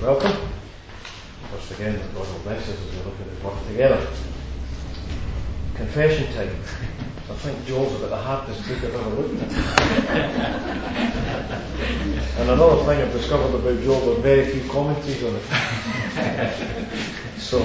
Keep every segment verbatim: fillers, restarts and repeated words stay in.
welcome. Once again, that God will bless us as we look at His Word together. Confession time. I think Joel's about the hardest book I've ever looked at. And another thing I've discovered about Joel, there are very few commentaries on it. So,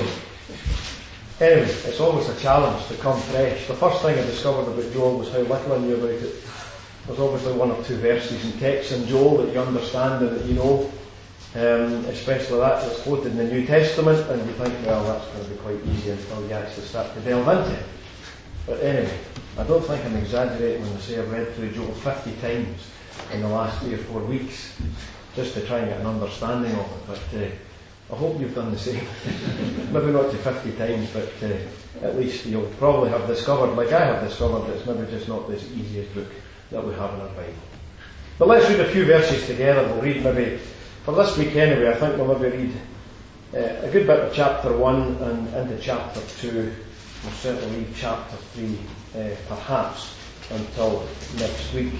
anyway, it's always a challenge to come fresh. The first thing I discovered about Joel was how little I knew about it. There's obviously one or two verses and texts in Joel that you understand and that you know. Um, especially that that's quoted in the New Testament, and you think, well, that's going to be quite easy until you actually start to delve into it. But anyway, I don't think I'm exaggerating when I say I've read through Joel fifty times in the last three or four weeks, just to try and get an understanding of it. But uh, I hope you've done the same. Maybe not to fifty times, but uh, at least you'll probably have discovered, like I have discovered, that it's maybe just not this easiest book that we have in our Bible. But let's read a few verses together. We'll read maybe, for this week anyway, I think we'll maybe read uh, a good bit of chapter one and into chapter two. We'll certainly read chapter three uh, perhaps until next week.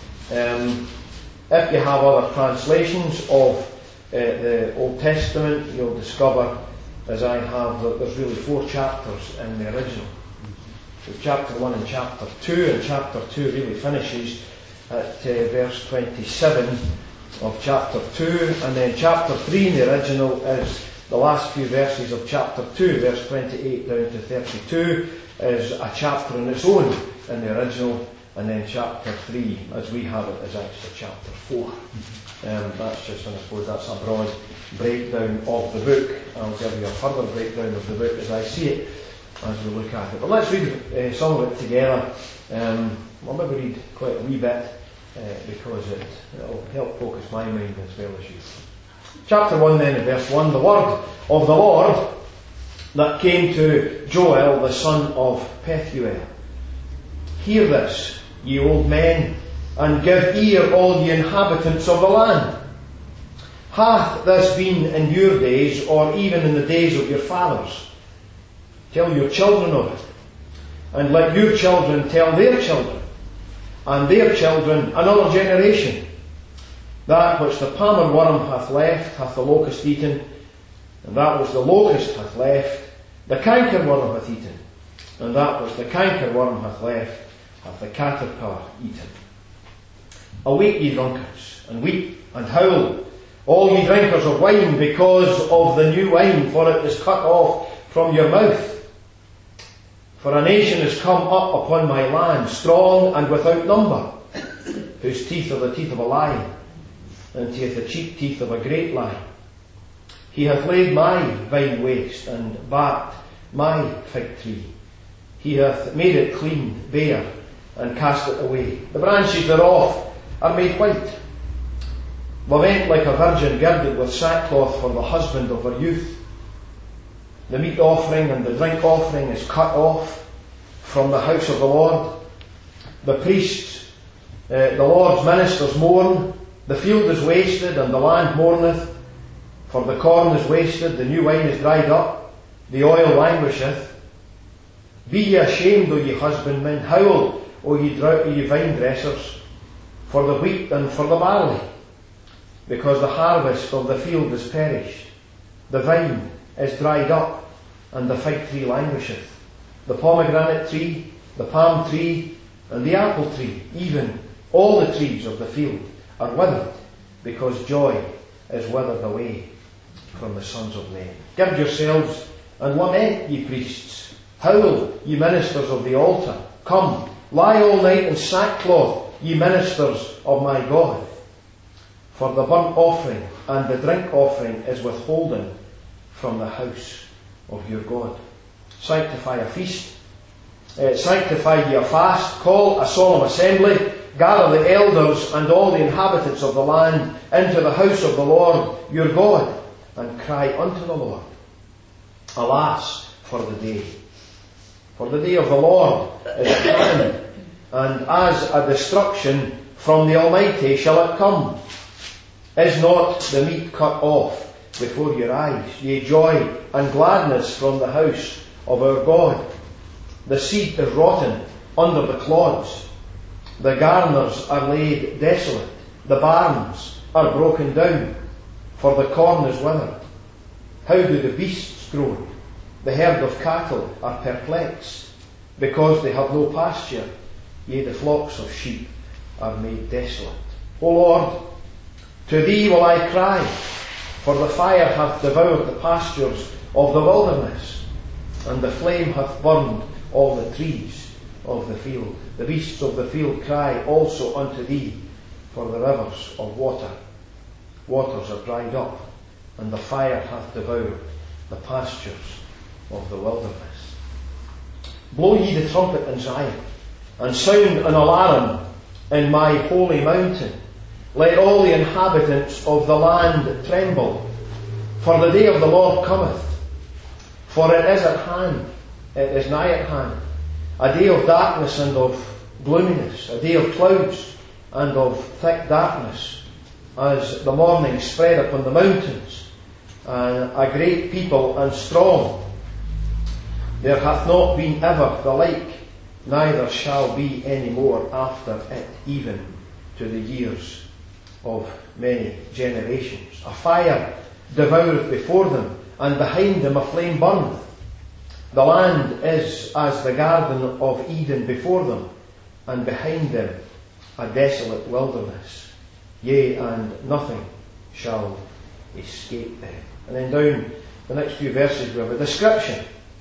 Um, if you have other translations of uh, the Old Testament, you'll discover, as I have, that there's really four chapters in the original. So chapter one and chapter two, and chapter two really finishes at uh, verse twenty-seven of chapter two, and then chapter three in the original is the last few verses of chapter two, verse twenty-eight down to thirty-two, is a chapter on its own in the original, and then chapter three, as we have it, is actually chapter four. Um, that's just, and I suppose that's a broad breakdown of the book. I'll give you a further breakdown of the book as I see it, as we look at it. But let's read uh, some of it together. Um, we'll maybe read quite a wee bit, uh, because it will help focus my mind as well as you. Chapter one then, in verse one, the word of the Lord that came to Joel, the son of Pethuel. Hear this, ye old men, and give ear, all ye inhabitants of the land. Hath this been in your days, or even in the days of your fathers? Tell your children of it, and let your children tell their children, and their children another generation. That which the palmer worm hath left, hath the locust eaten, and that which the locust hath left, the canker worm hath eaten, and that which the canker worm hath left, hath the caterpillar eaten. Awake, ye drunkards, and weep, and howl, all ye drinkers of wine, because of the new wine, for it is cut off from your mouth. For a nation is come up upon my land, strong and without number, whose teeth are the teeth of a lion, and he hath the cheek teeth of a great lion. He hath laid my vine waste, and barked my fig tree. He hath made it clean, bare, and cast it away. The branches thereof are made white. Lament like a virgin girded with sackcloth for the husband of her youth. The meat offering and the drink offering is cut off from the house of the Lord. The priests, uh, the Lord's ministers mourn. The field is wasted, and the land mourneth. For the corn is wasted, the new wine is dried up, the oil languisheth. Be ye ashamed, O ye husbandmen, howl, O ye, dr- ye vine dressers, for the wheat and for the barley, because the harvest of the field is perished. The vine is dried up, and the fig tree languisheth. The pomegranate tree, the palm tree, and the apple tree, even all the trees of the field, are withered, because joy is withered away from the sons of men. Gird yourselves and lament, ye priests. Howl, ye ministers of the altar. Come, lie all night in sackcloth, ye ministers of my God. For the burnt offering and the drink offering is withholden from the house of your God. Sanctify a feast, uh, sanctify ye a fast, call a solemn assembly, gather the elders and all the inhabitants of the land into the house of the Lord your God, and cry unto the Lord. Alas for the day! For the day of the Lord is at hand, and as a destruction from the Almighty shall it come. Is not the meat cut off before your eyes, yea, joy and gladness from the house of our God? The seed is rotten under the clods. The garners are laid desolate. The barns are broken down. for the corn is withered. How do the beasts groan? The herd of cattle are perplexed, because they have no pasture. Yea, the flocks of sheep are made desolate. O Lord, to thee will I cry, for the fire hath devoured the pastures of the wilderness, and the flame hath burned all the trees of the field. The beasts of the field cry also unto thee, for the rivers of water. Waters are dried up, and the fire hath devoured the pastures of the wilderness. Blow ye the trumpet in Zion, and sound an alarm in my holy mountain. Let all the inhabitants of the land tremble, for the day of the Lord cometh. For it is at hand, it is nigh at hand, a day of darkness and of gloominess, a day of clouds and of thick darkness, as the morning spread upon the mountains, and a great people and strong. There hath not been ever the like, neither shall be any more after it, even to the years of many generations. A fire devoureth before them, and behind them a flame burneth. The land is as the garden of Eden before them, and behind them a desolate wilderness. Yea, and nothing shall escape them. And then down the next few verses we have a description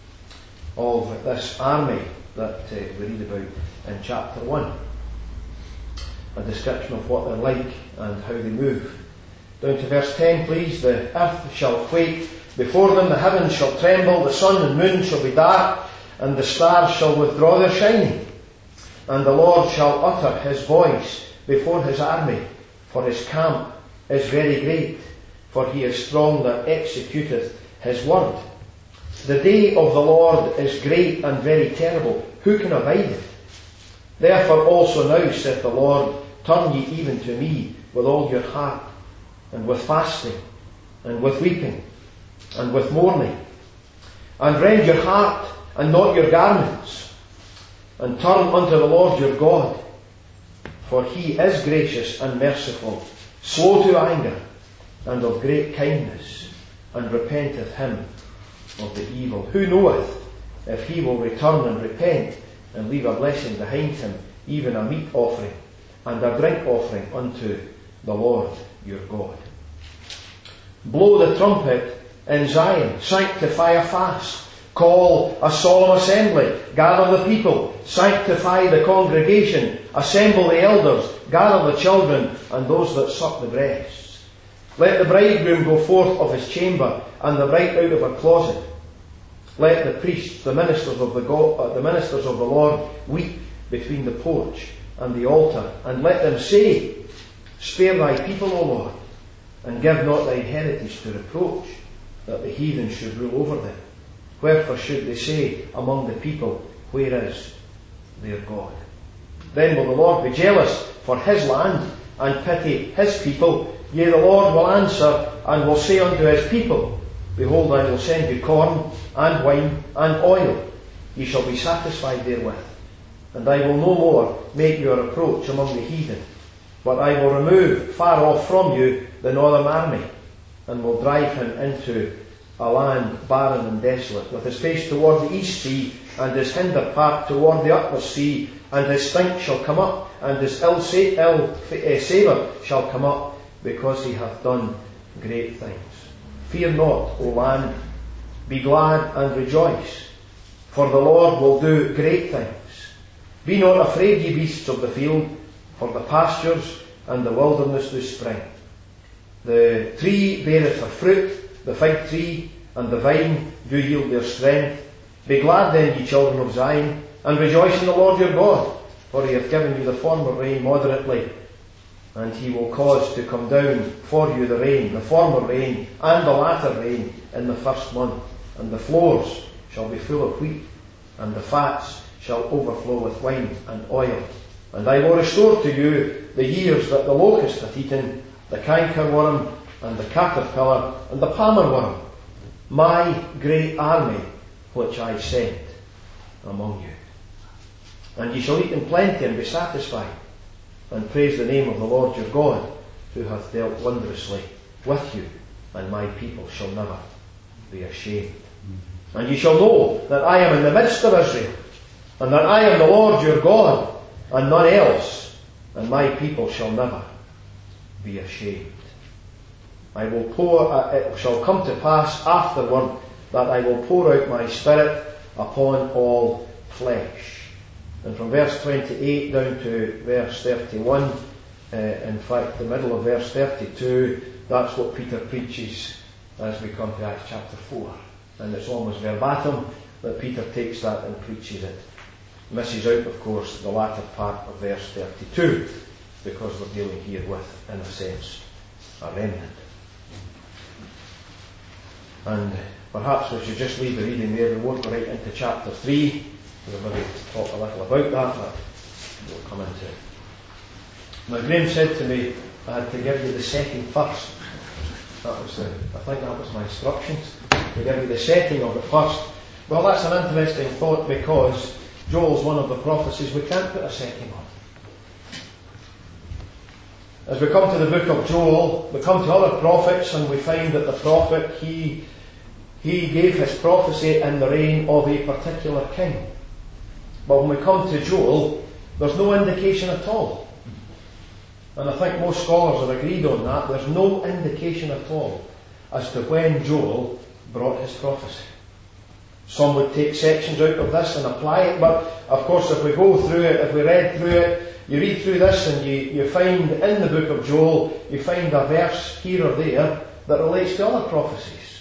of this army that uh, we read about in chapter one. A description of what they're like and how they move. Down to verse ten, please. The earth shall quake before them, the heavens shall tremble, the sun and moon shall be dark, and the stars shall withdraw their shining. And the Lord shall utter his voice before his army, for his camp is very great, for he is strong that executeth his word. The day of the Lord is great and very terrible. Who can abide it? Therefore also now, saith the Lord, turn ye even to me with all your heart, and with fasting, and with weeping, and with mourning, and rend your heart, and not your garments, and turn unto the Lord your God, for he is gracious and merciful, slow to anger, and of great kindness, and repenteth him of the evil. Who knoweth if he will return and repent, and leave a blessing behind him, even a meat offering, and a drink offering unto the Lord your God. Blow the trumpet in Zion, sanctify a fast, call a solemn assembly, gather the people, sanctify the congregation, assemble the elders, gather the children, and those that suck the breasts. Let the bridegroom go forth of his chamber, and the bride out of her closet. Let the priests, the ministers of the, God, uh, the ministers of the Lord, weep between the porch and the altar, and let them say, spare thy people, O Lord, and give not thine heritage to reproach, that the heathen should rule over them. Wherefore should they say among the people, where is their God? Then will the Lord be jealous for his land, and pity his people. Yea, the Lord will answer, and will say unto his people, behold, I will send you corn, and wine, and oil. Ye shall be satisfied therewith. And I will no more make your approach among the heathen, but I will remove far off from you the northern army, and will drive him into a land barren and desolate, with his face toward the east sea, and his hinder part toward the utmost sea, and his stink shall come up, and his ill savour shall come up, because he hath done great things. Fear not, O land, be glad and rejoice, for the Lord will do great things. Be not afraid, ye beasts of the field, for the pastures and the wilderness do spring. The tree beareth her fruit, the fig tree and the vine do yield their strength. Be glad then, ye children of Zion, and rejoice in the Lord your God, for he hath given you the former rain moderately, and he will cause to come down for you the rain, the former rain, and the latter rain in the first month. And the floors shall be full of wheat, and the fats shall overflow with wine and oil. And I will restore to you the years that the locust hath eaten, the cankerworm, and the caterpillar, and the palmer worm, my great army which I sent among you. And ye shall eat in plenty and be satisfied, and praise the name of the Lord your God, who hath dealt wondrously with you and my people shall never be ashamed. And ye shall know that I am in the midst of Israel, and that I am the Lord your God, and none else, and my people shall never be ashamed. I will pour, uh, it shall come to pass afterward that I will pour out my Spirit upon all flesh. And from verse twenty-eight down to verse thirty-one, uh, in fact the middle of verse thirty-two, that's what Peter preaches as we come to Acts chapter four. And it's almost verbatim that Peter takes that and preaches it. Misses out, of course, the latter part of verse thirty-two, because we're dealing here with, in a sense, a remnant. And perhaps we should just leave the reading there. We won't go right into chapter three. We'll maybe talk a little about that, but we'll come into it. Now, Graham said to me I had to give you the setting first. That was the, I think that was my instructions, to give you the setting of it first. Well, that's an interesting thought, because Joel's one of the prophecies we can't put a setting on. As we come to the book of Joel, we come to other prophets, and we find that the prophet, he, he gave his prophecy in the reign of a particular king. But when we come to Joel, there's no indication at all. And I think most scholars have agreed on that. There's no indication at all as to when Joel brought his prophecy. Some would take sections out of this and apply it, but of course if we go through it, if we read through it, you read through this and you, you find in the book of Joel, you find a verse here or there that relates to other prophecies.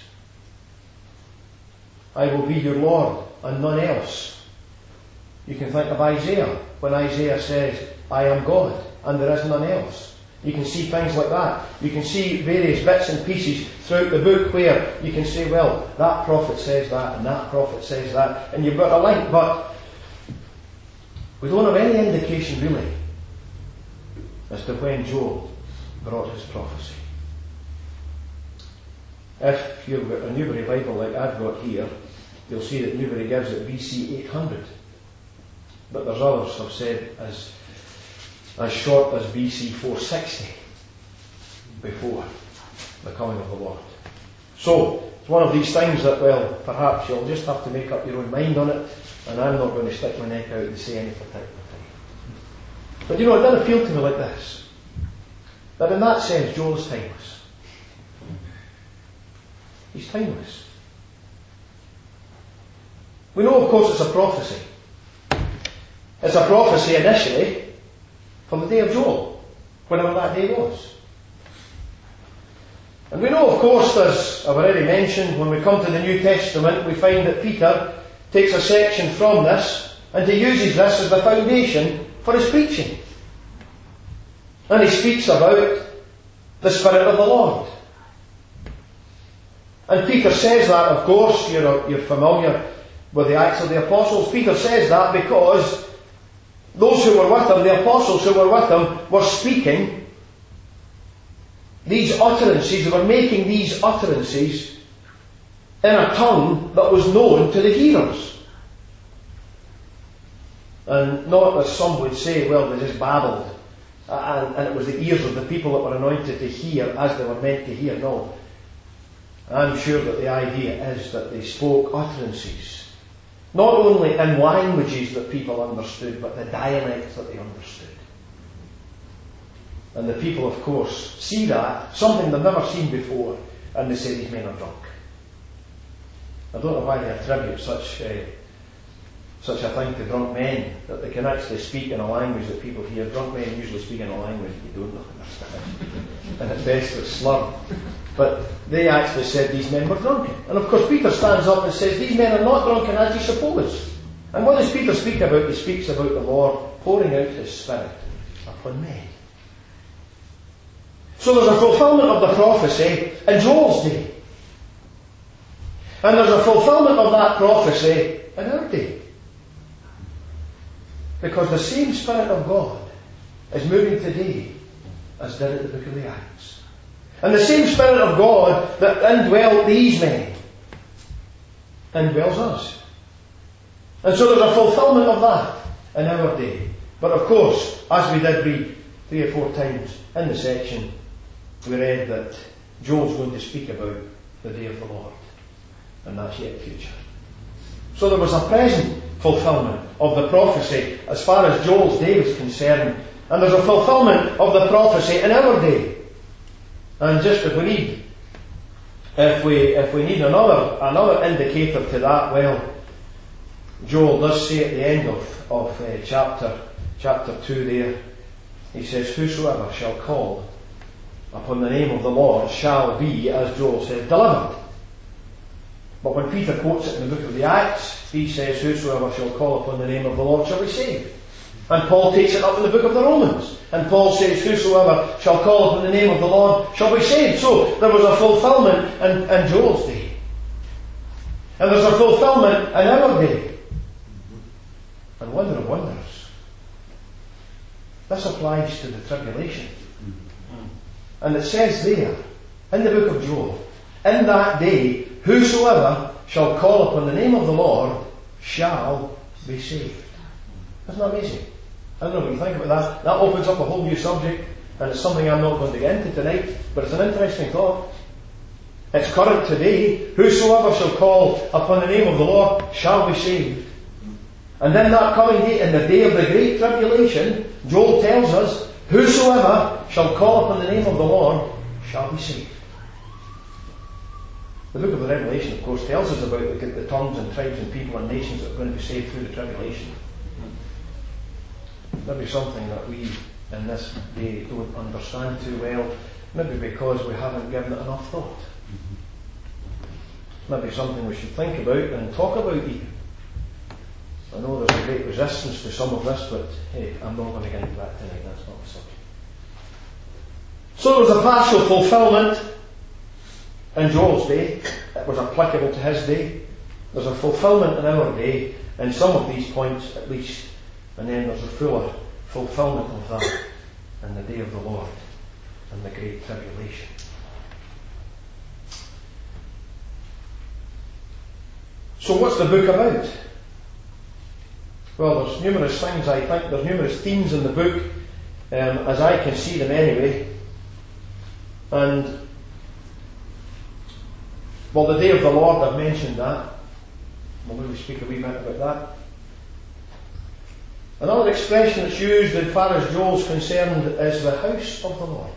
I will be your Lord and none else. You can think of Isaiah, when Isaiah says, I am God and there is none else. You can see things like that. You can see various bits and pieces throughout the book where you can say, well, that prophet says that and that prophet says that, and you've got a link, but we don't have any indication really as to when Joel brought his prophecy. If you've got a Newbury Bible like I've got here, you'll see that Newbury gives it B C eight hundred. But there's others have said as as short as B C four sixty, before the coming of the Lord. So, it's one of these things that, well, perhaps you'll just have to make up your own mind on it, and I'm not going to stick my neck out and say any particular thing. But you know, it did appeal to me like this, that in that sense, Joel is timeless. He's timeless. We know, of course, it's a prophecy. It's a prophecy initially from the day of Joel, whenever that day was. And we know, of course, as I've already mentioned, when we come to the New Testament, we find that Peter takes a section from this and he uses this as the foundation for his preaching. And he speaks about the Spirit of the Lord. And Peter says that, of course, you're, you're familiar with the Acts of the Apostles. Peter says that because those who were with him, the apostles who were with him, were speaking these utterances, they were making these utterances in a tongue that was known to the hearers. And not as some would say, well, they just babbled, and, and it was the ears of the people that were anointed to hear as they were meant to hear. No. I'm sure that the idea is that they spoke utterances, not only in languages that people understood, but the dialects that they understood. And the people, of course, see that, something they've never seen before, and they say, these men are drunk. I don't know why they attribute such uh, such a thing to drunk men, that they can actually speak in a language that people hear. Drunk men usually speak in a language that you don't understand, and at best it's slurred. But they actually said these men were drunken. And of course Peter stands up and says, these men are not drunken as you suppose. And what does Peter speak about? He speaks about the Lord pouring out his Spirit upon men. So there's a fulfillment of the prophecy in Joel's day. And there's a fulfillment of that prophecy in our day. Because the same Spirit of God is moving today as did at the book of the Acts. And the same Spirit of God that indwelt these men indwells us. And so there's a fulfillment of that in our day. But of course, as we did read three or four times in the section, we read that Joel's going to speak about the day of the Lord, and that's yet future. So there was a present fulfillment of the prophecy as far as Joel's day was concerned, and there's a fulfillment of the prophecy in our day. And just if we need, if we if we need another another indicator to that, well, Joel does say at the end of of uh, chapter chapter two there, he says, "Whosoever shall call upon the name of the Lord shall be," as Joel says, "delivered." But when Peter quotes it in the book of the Acts, he says, "Whosoever shall call upon the name of the Lord shall be saved." And Paul takes it up in the book of the Romans, and Paul says, "Whosoever shall call upon the name of the Lord shall be saved." So there was a fulfillment in, in Joel's day, and there's a fulfillment in our day. And wonder of wonders, this applies to the tribulation. And it says there, in the book of Joel, "In that day, whosoever shall call upon the name of the Lord shall be saved." Isn't that amazing? I don't know what you think about that. That opens up a whole new subject, and it's something I'm not going to get into tonight, but it's an interesting thought. It's current today. Whosoever shall call upon the name of the Lord shall be saved. And then that coming day, in the day of the great tribulation, Joel tells us, "Whosoever shall call upon the name of the Lord shall be saved." The book of the Revelation, of course, tells us about the, the tongues and tribes and people and nations that are going to be saved through the tribulation. Maybe something that we in this day don't understand too well, maybe because we haven't given it enough thought. Maybe something we should think about and talk about even. I know there's a great resistance to some of this, but hey, I'm not going to get into that tonight. That's not the subject. So there was a partial fulfillment in Joel's day. It was applicable to his day. There's a fulfillment in our day, in some of these points at least. And then there's a fuller fulfillment of that in the day of the Lord and the great tribulation. So what's the book about? Well, there's numerous things, I think. There's numerous themes in the book, um, as I can see them anyway. And, well, the day of the Lord, I've mentioned that. We'll maybe speak a wee bit about that. Another expression that's used as far as Joel's concerned is the house of the Lord.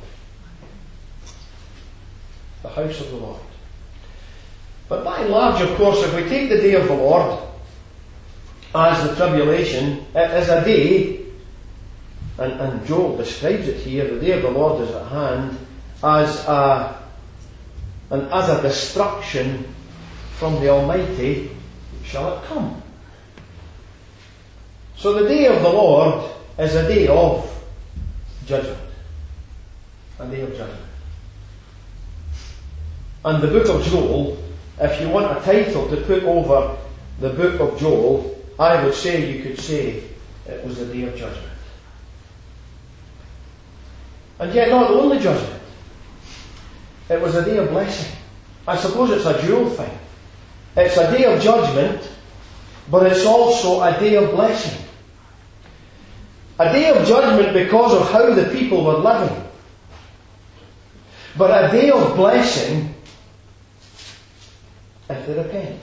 The house of the Lord. But by and large, of course, if we take the day of the Lord as the tribulation, it is a day, and, and Joel describes it here, the day of the Lord is at hand, as a, and as a destruction from the Almighty shall it come. So the day of the Lord is a day of judgment. A day of judgment. And the book of Joel, if you want a title to put over the book of Joel, I would say you could say it was a day of judgment. And yet not the only judgment. It was a day of blessing. I suppose it's a dual thing. It's a day of judgment, but it's also a day of blessing. A day of judgment because of how the people were living. But a day of blessing if they repent.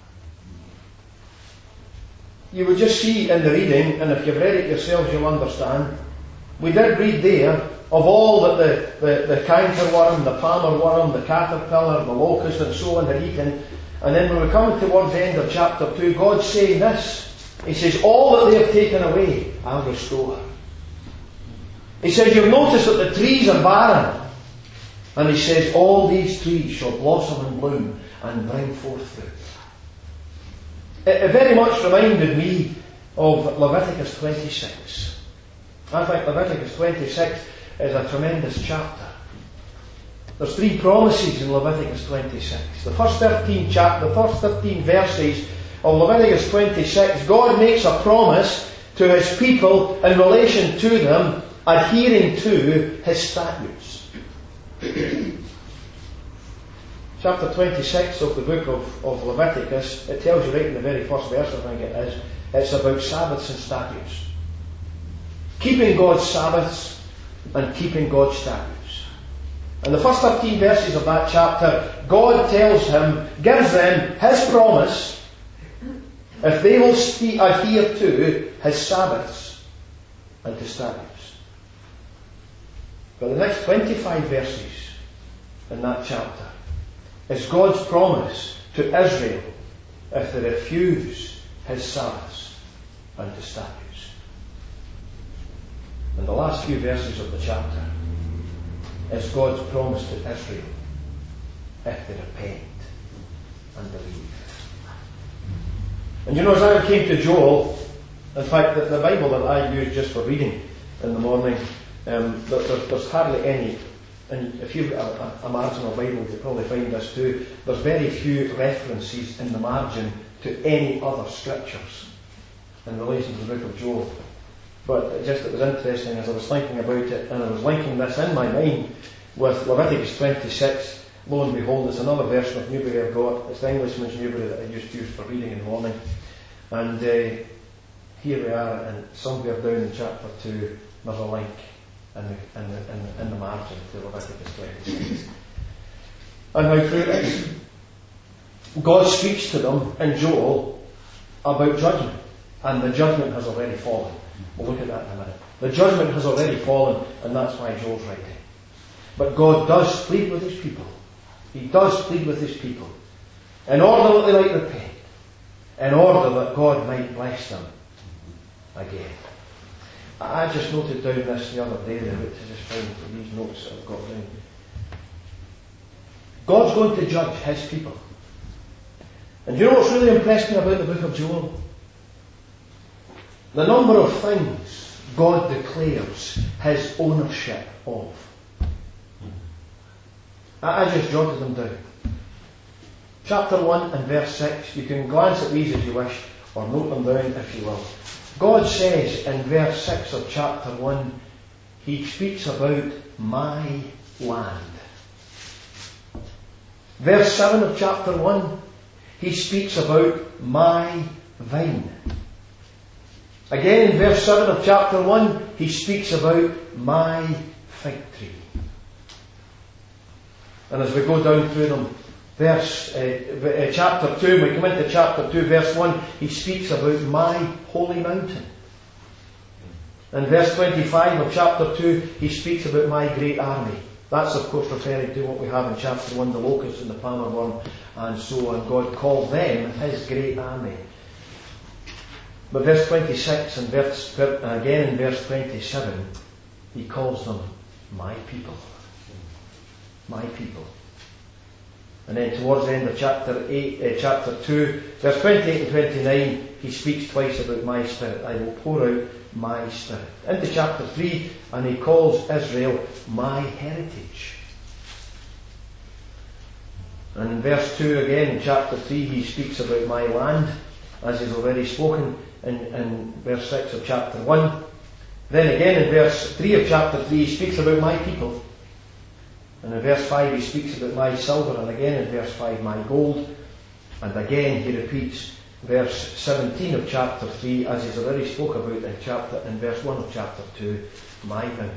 You would just see in the reading, and if you've read it yourselves you'll understand, we did read there of all that the, the, the cankerworm, the palmer worm, the caterpillar, the locust and so on had eaten. And then when we come towards the end of chapter two, God's saying this. He says, all that they have taken away, I'll restore. He says, you've noticed that the trees are barren. And he says, all these trees shall blossom and bloom and bring forth fruit. It, it very much reminded me of Leviticus twenty-six. I think Leviticus twenty-six is a tremendous chapter. There's three promises in Leviticus twenty-six. The first thirteen chap, the first thirteen verses of Leviticus twenty-six, God makes a promise to His people in relation to them adhering to His statutes. Chapter twenty-six of the book of, of Leviticus, it tells you right in the very first verse, I think it is, it's about Sabbaths and statutes. Keeping God's Sabbaths and keeping God's statutes. In the first thirteen verses of that chapter, God tells him, gives them His promise, if they will st- adhere to His Sabbaths and to statutes. But the next twenty-five verses in that chapter is God's promise to Israel if they refuse His Sabbaths and to statutes. And the last few verses of the chapter is God's promise to Israel if they repent and believe. And you know, as I came to Joel, in fact, the, the Bible that I use just for reading in the morning, um, there, there, there's hardly any, and if you've got a, a marginal Bible, you'll probably find this too, there's very few references in the margin to any other scriptures in relation to the book of Joel. But just it was interesting as I was thinking about it, and I was linking this in my mind with Leviticus twenty-six. Lo and behold, it's another version of Newbury I've got. It's the Englishman's Newbury that I used to use for reading in the morning. And uh, here we are, and somewhere down in chapter two, there's a link in the, in the, in the, in the margin to Leviticus twenty-six. And how true it is. God speaks to them in Joel about judgment, and the judgment has already fallen. We'll look at that in a minute. The judgment has already fallen, and that's why Joel's writing. But God does plead with His people. He does plead with His people in order that they might repent, in order that God might bless them again. I just noted down this the other day, which I just found these notes that I've got down. God's going to judge His people. And you know what's really impressed me about the book of Joel? The number of things God declares His ownership of. I just jotted them down. Chapter one and verse six, you can glance at these as you wish, or note them down if you will. God says in verse six of chapter one, He speaks about my land. Verse seven of chapter one, He speaks about my vine. Again, in verse seven of chapter one, He speaks about my fig tree. And as we go down through them, verse uh, uh, chapter two, when we come into chapter two, verse one, He speaks about my holy mountain. In verse twenty-five of chapter two, He speaks about my great army. That's of course referring to what we have in chapter one, the locust and the palmer worm and so on. God called them His great army. But verse twenty-six and verse, again in verse twenty-seven, He calls them my people. My people. And then towards the end of chapter eight, uh, chapter two, verse twenty-eight and twenty-nine, He speaks twice about my spirit. I will pour out my spirit. Into chapter three, and He calls Israel my heritage. And in verse two again, in chapter three, He speaks about my land, as He's already spoken in, in verse six of chapter one. Then again in verse three of chapter three, He speaks about my people. And in verse five He speaks about my silver, and again in verse five my gold. And again He repeats verse seventeen of chapter three, as He's already spoke about in chapter in verse one of chapter two, my mountain.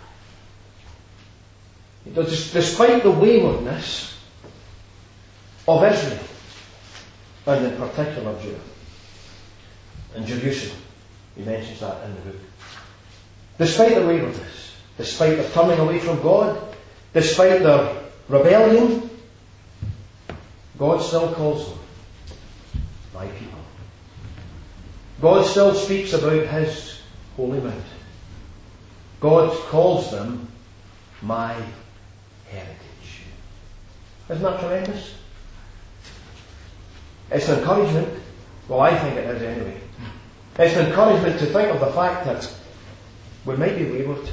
Despite the waywardness of Israel, and in particular Judah and Jerusalem, He mentions that in the book. Despite their waywardness, despite their turning away from God, despite their rebellion, God still calls them my people. God still speaks about His holy mountain. God calls them my heritage. Isn't that tremendous? It's an encouragement. Well, I think it is anyway. It's an encouragement to think of the fact that we might be wayward.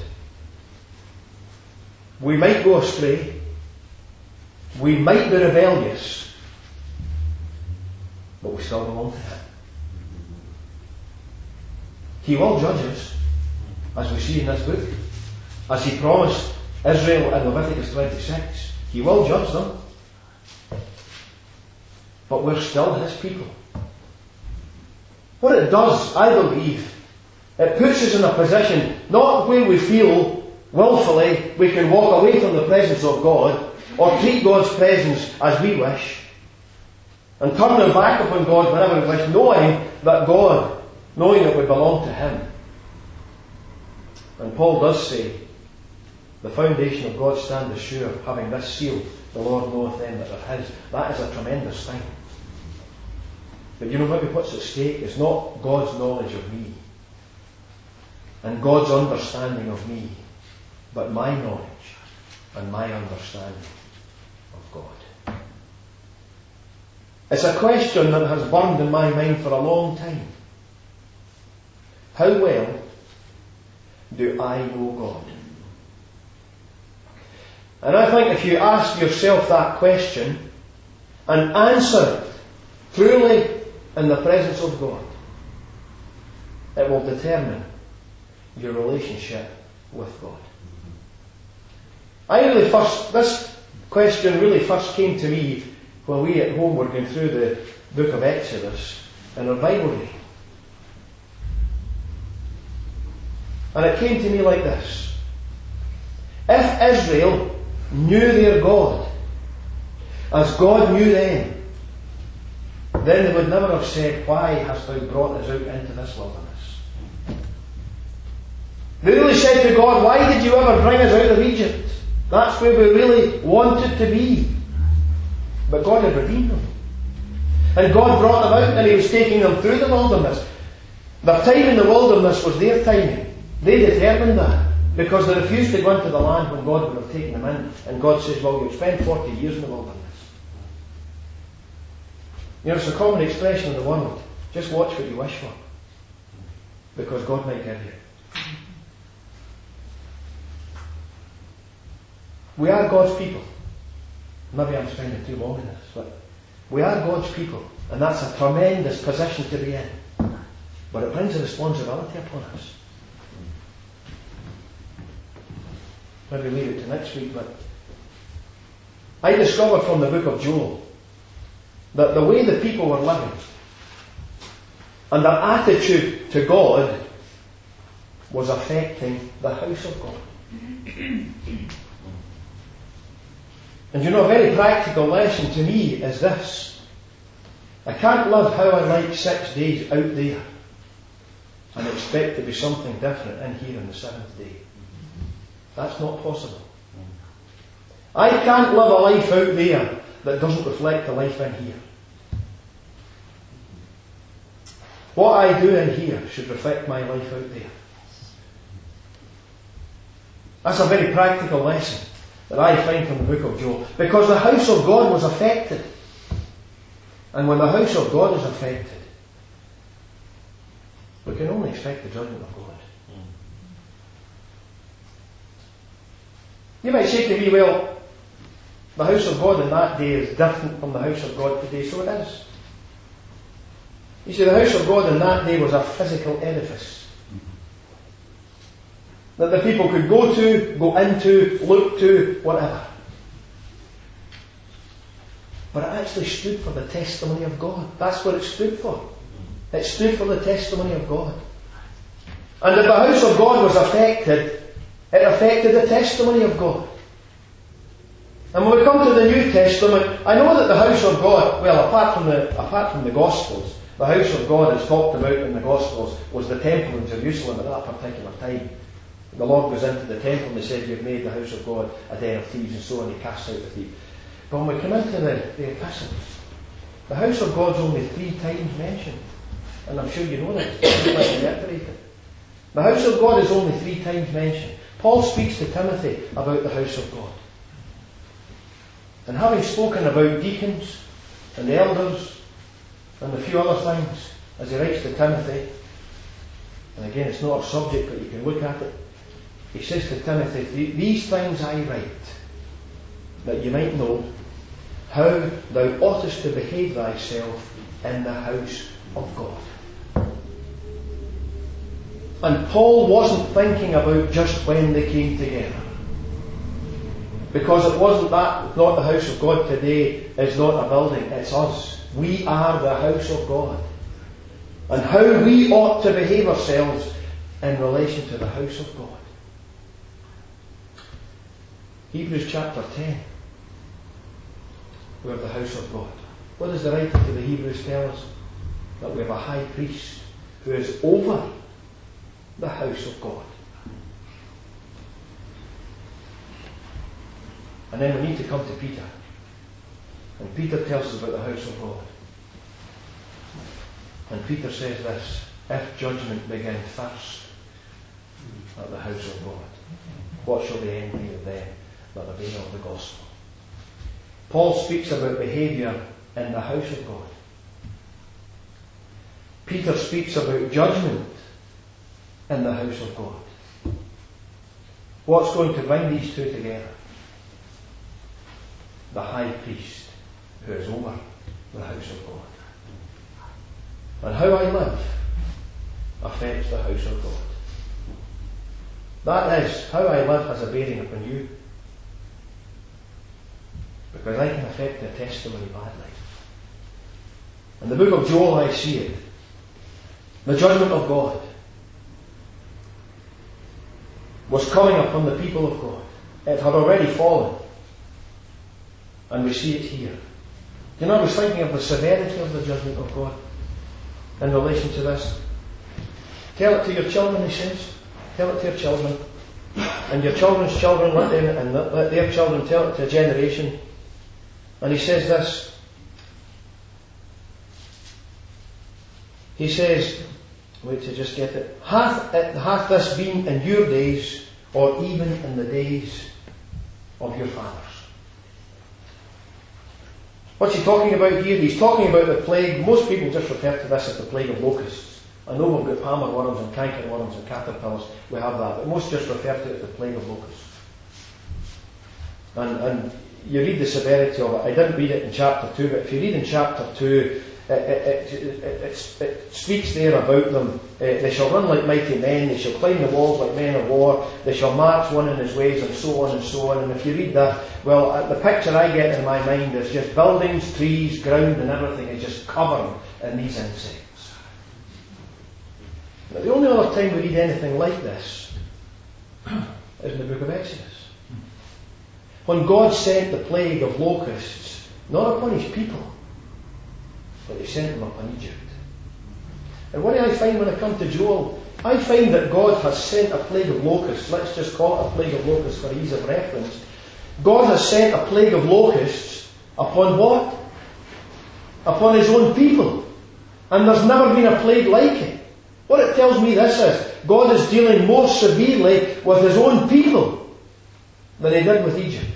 We might go astray. We might be rebellious. But we still belong to Him. He will judge us, as we see in this book. As He promised Israel in Leviticus twenty-six. He will judge them. But we're still His people. What it does, I believe, it puts us in a position not where we feel willfully, we can walk away from the presence of God, or treat God's presence as we wish, and turn our back upon God whenever we wish, knowing that God, knowing that we belong to Him. And Paul does say, the foundation of God standeth sure, having this seal, the Lord knoweth them that are His. That is a tremendous thing. But you know, maybe what's at stake is not God's knowledge of me and God's understanding of me, but my knowledge and my understanding of God. It's a question that has burned in my mind for a long time. How well do I know God? And I think if you ask yourself that question and answer it truly in the presence of God, it will determine your relationship with God. I really first, this question really first came to me when we at home were going through the book of Exodus in our Bible reading. And it came to me like this. If Israel knew their God as God knew them, then they would never have said, why hast thou brought us out into this wilderness? They really said to God, why did you ever bring us out of Egypt? That's where we really wanted to be. But God had redeemed them. And God brought them out and He was taking them through the wilderness. Their time in the wilderness was their timing. They determined that. Because they refused to go into the land when God would have taken them in. And God says, well, you'll spend forty years in the wilderness. You know, it's a common expression in the world. Just watch what you wish for. Because God might give you. We are God's people. Maybe I'm spending too long in this, but we are God's people. And that's a tremendous position to be in. But it brings a responsibility upon us. Maybe leave it to next week, but I discovered from the book of Joel that the way the people were living and their attitude to God was affecting the house of God. And you know, a very practical lesson to me is this. I can't live how I like six days out there and expect to be something different in here on the seventh day. That's not possible. I can't live a life out there that doesn't reflect the life in here. What I do in here should reflect my life out there. That's a very practical lesson that I find from the book of Joel. Because the house of God was affected. And when the house of God is affected, we can only expect the judgment of God. You might say to me, well, the house of God in that day is different from the house of God today. So it is. You see, the house of God in that day was a physical edifice that the people could go to, go into, look to, whatever. But it actually stood for the testimony of God. That's what it stood for. It stood for the testimony of God. And if the house of God was affected, it affected the testimony of God. And when we come to the New Testament, I know that the house of God, well, apart from the apart from the Gospels, the house of God as talked about in the Gospels was the temple in Jerusalem at that particular time. The Lord goes into the temple and He said, you've made the house of God a den of thieves, and so on, He casts out the thief. But when we come into the, the epistles, the house of God's only three times mentioned. And I'm sure you know that. It's not like reiterated. The house of God is only three times mentioned. Paul speaks to Timothy about the house of God. And having spoken about deacons and the elders and a few other things, as he writes to Timothy, and again it's not a subject but you can look at it, he says to Timothy, these things I write, that you might know how thou oughtest to behave thyself in the house of God. And Paul wasn't thinking about just when they came together. Because it wasn't that, not the house of God today is not a building, it's us. We are the house of God. And how we ought to behave ourselves in relation to the house of God. Hebrews chapter ten. We have the house of God. What does the writer to the Hebrews tell us? That we have a high priest who is over the house of God. And then we need to come to Peter. And Peter tells us about the house of God. And Peter says this: if judgment begin first at the house of God, what shall the end be of them that obey not the gospel? Paul speaks about behaviour in the house of God. Peter speaks about judgment in the house of God. What's going to bring these two together? The high priest who is over the house of God. And how I live affects the house of God. That is, how I live has a bearing upon you. Because I can affect their testimony badly. In the book of Joel I see it. The judgment of God was coming upon the people of God. It had already fallen. And we see it here. You know, I was thinking of the severity of the judgment of God in relation to this. Tell it to your children, he says. Tell it to your children. And your children's children, let them, and let their children tell it to a generation. And he says this. He says, wait to just get it. Hath, it, hath this been in your days, or even in the days of your fathers? What's he talking about here? He's talking about the plague. Most people just refer to this as the plague of locusts. I know we've got palmer worms and canker worms and caterpillars. We have that. But most just refer to it as the plague of locusts. And, and you read the severity of it. I didn't read it in chapter two, but if you read in chapter two, it, it, it, it, it speaks there about them. Uh, they shall run like mighty men. They shall climb the walls like men of war. They shall march one in his ways, and so on and so on. And if you read that, well, uh, the picture I get in my mind is just buildings, trees, ground and everything is just covered in these insects. Now, the only other time we read anything like this is in the book of Exodus. When God sent the plague of locusts, not upon his people, but he sent them upon Egypt. And what do I find when I come to Joel? I find that God has sent a plague of locusts. Let's just call it a plague of locusts for ease of reference. God has sent a plague of locusts upon what? Upon his own people. And there's never been a plague like it. What it tells me this is, God is dealing more severely with his own people than he did with Egypt.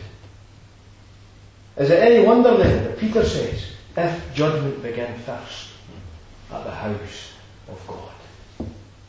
Is it any wonder then that Peter says, if judgment begin first at the house of God?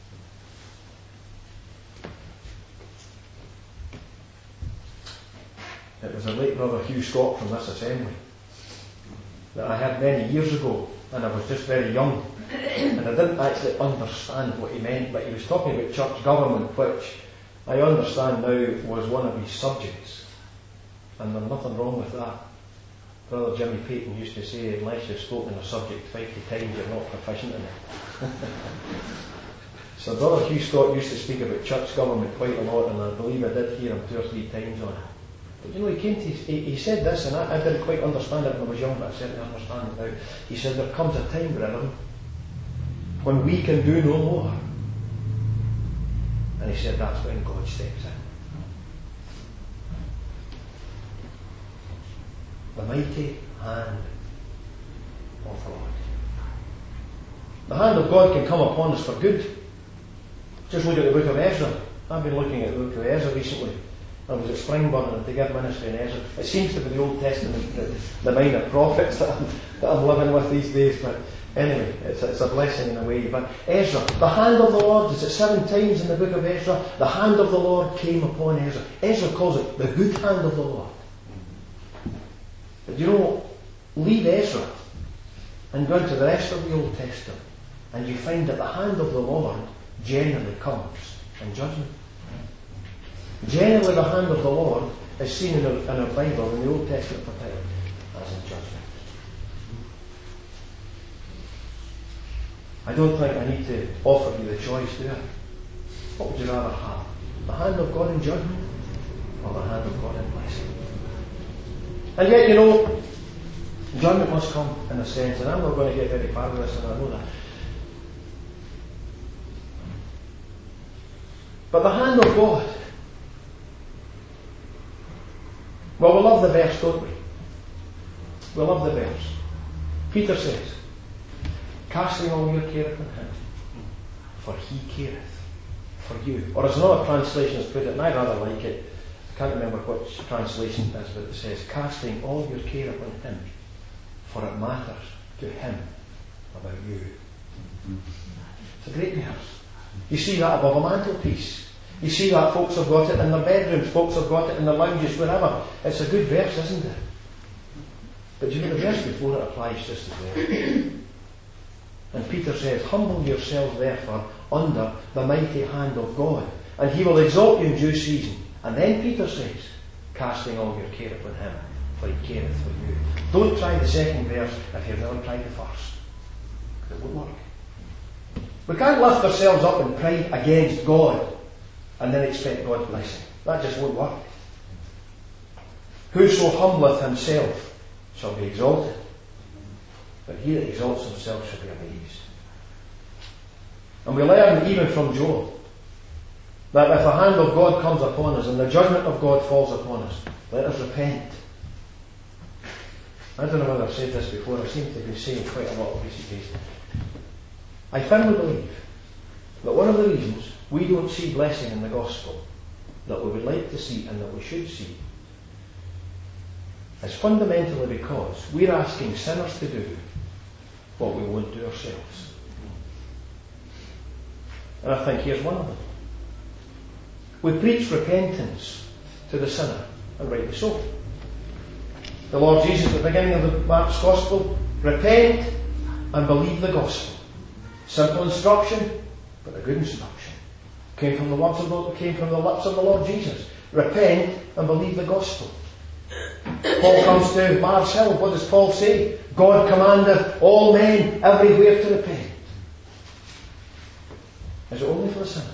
It was the late brother Hugh Scott from this assembly that I had many years ago, and I was just very young, and I didn't actually understand what he meant, but he was talking about church government, which I understand now was one of his subjects, and there's nothing wrong with that. Brother Jimmy Payton used to say, unless you've spoken a subject fifty times, you're not proficient in it. So Brother Hugh Scott used to speak about church government quite a lot, and I believe I did hear him two or three times on it. But you know, he came to, he, he said this, and I, I didn't quite understand it when I was young, but I certainly understand it now. He said, there comes a time, brethren, when we can do no more. And he said, that's when God steps in. The mighty hand of God. The hand of God can come upon us for good. Just look at the book of Ezra. I've been looking at the book of Ezra recently. I was at Springburn and to give ministry in Ezra. It seems to be the Old Testament, the, the minor prophets that I'm, that I'm living with these days. But anyway, it's, it's a blessing in a way. But Ezra, the hand of the Lord, is it seven times in the book of Ezra? The hand of the Lord came upon Ezra. Ezra calls it the good hand of the Lord. But you know, leave Ezra and go into the rest of the Old Testament, and you find that the hand of the Lord generally comes in judgment. Generally, the hand of the Lord is seen in our, in our Bible, in the Old Testament particularly, as in judgment. I don't think I need to offer you the choice, do I? What would you rather have? The hand of God in judgment, or the hand of God in blessing. And yet, you know, enjoyment must come in a sense, and I'm not going to get very far with this, and I know that. But the hand of God. Well, we love the verse, don't we? We love the verse. Peter says, casting all your care upon him, for he careth for you. Or as another translation has put it, and I rather like it, I can't remember which translation it is, but it says, casting all your care upon him, for it matters to him about you. It's a great verse. You see that above a mantelpiece. You see that folks have got it in their bedrooms, folks have got it in their lounges, wherever. It's a good verse, isn't it? But you know, the verse before it applies just as well. And Peter says, humble yourselves therefore under the mighty hand of God, and he will exalt you in due season. And then Peter says, casting all your care upon him, for he careth for you. Don't try the second verse if you've never tried the first. It won't work. We can't lift ourselves up in pride against God and then expect God's blessing. That just won't work. Whoso humbleth himself shall be exalted, but he that exalts himself shall be amazed. And we learn even from Job that if the hand of God comes upon us and the judgment of God falls upon us, let us repent. I don't know whether I've said this before. I seem to be saying quite a lot of recent days. I firmly believe that one of the reasons we don't see blessing in the gospel that we would like to see and that we should see is fundamentally because we're asking sinners to do what we won't do ourselves. And I think here's one of them. We preach repentance to the sinner, and rightly so. The Lord Jesus at the beginning of the Mark's Gospel, repent and believe the gospel. Simple instruction, but a good instruction. Came from the words of the, came from the lips of the Lord Jesus. Repent and believe the gospel. Paul comes to Mars Hill. What does Paul say? God commandeth all men everywhere to repent. Is it only for the sinner?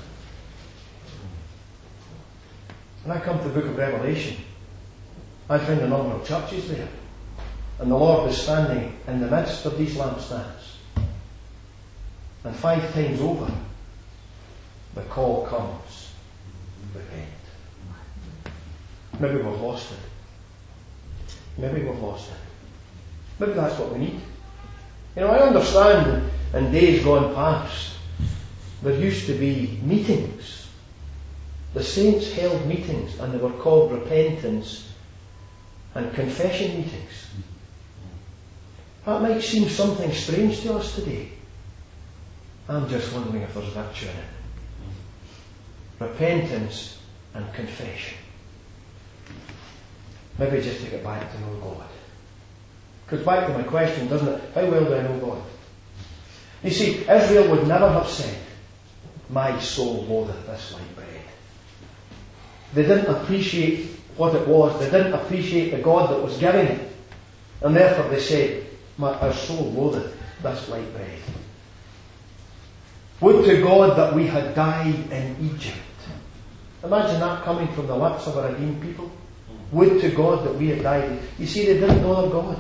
When I come to the book of Revelation, I find a number of churches there. And the Lord is standing in the midst of these lampstands. And five times over, the call comes, repent. Maybe we've lost it. Maybe we've lost it. Maybe that's what we need. You know, I understand in days gone past, there used to be meetings. The saints held meetings and they were called repentance and confession meetings. That might seem something strange to us today. I'm just wondering if there's virtue in it. Repentance and confession. Maybe just to get back to know God. Because back to my question, doesn't it? How well do I know God? You see, Israel would never have said, my soul loatheth this light bread. They didn't appreciate what it was. They didn't appreciate the God that was giving it. And therefore they said, my, our soul loatheth this light bread. Would to God that we had died in Egypt. Imagine that coming from the lips of a redeemed people. Would to God that we had died. You see, they didn't know their God.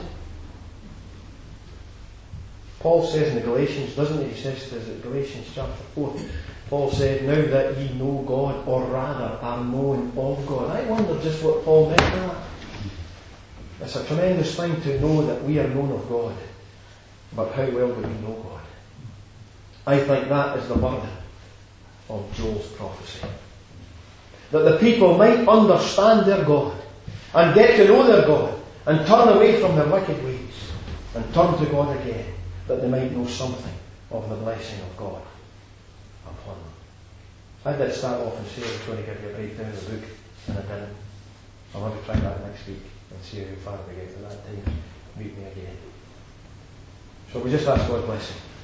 Paul says in the Galatians, doesn't he? He says, is it Galatians chapter four? Paul said, now that ye know God, or rather are known of God. I wonder just what Paul meant by that. It's a tremendous thing to know that we are known of God. But how well do we know God? I think that is the burden of Joel's prophecy. That the people might understand their God and get to know their God and turn away from their wicked ways and turn to God again, that they might know something of the blessing of God upon them. I did start off and say I was going to give you a breakdown of the book, and I didn't. I want to try that next week and see how far we get. At that time, meet me again. So we just ask God's blessing.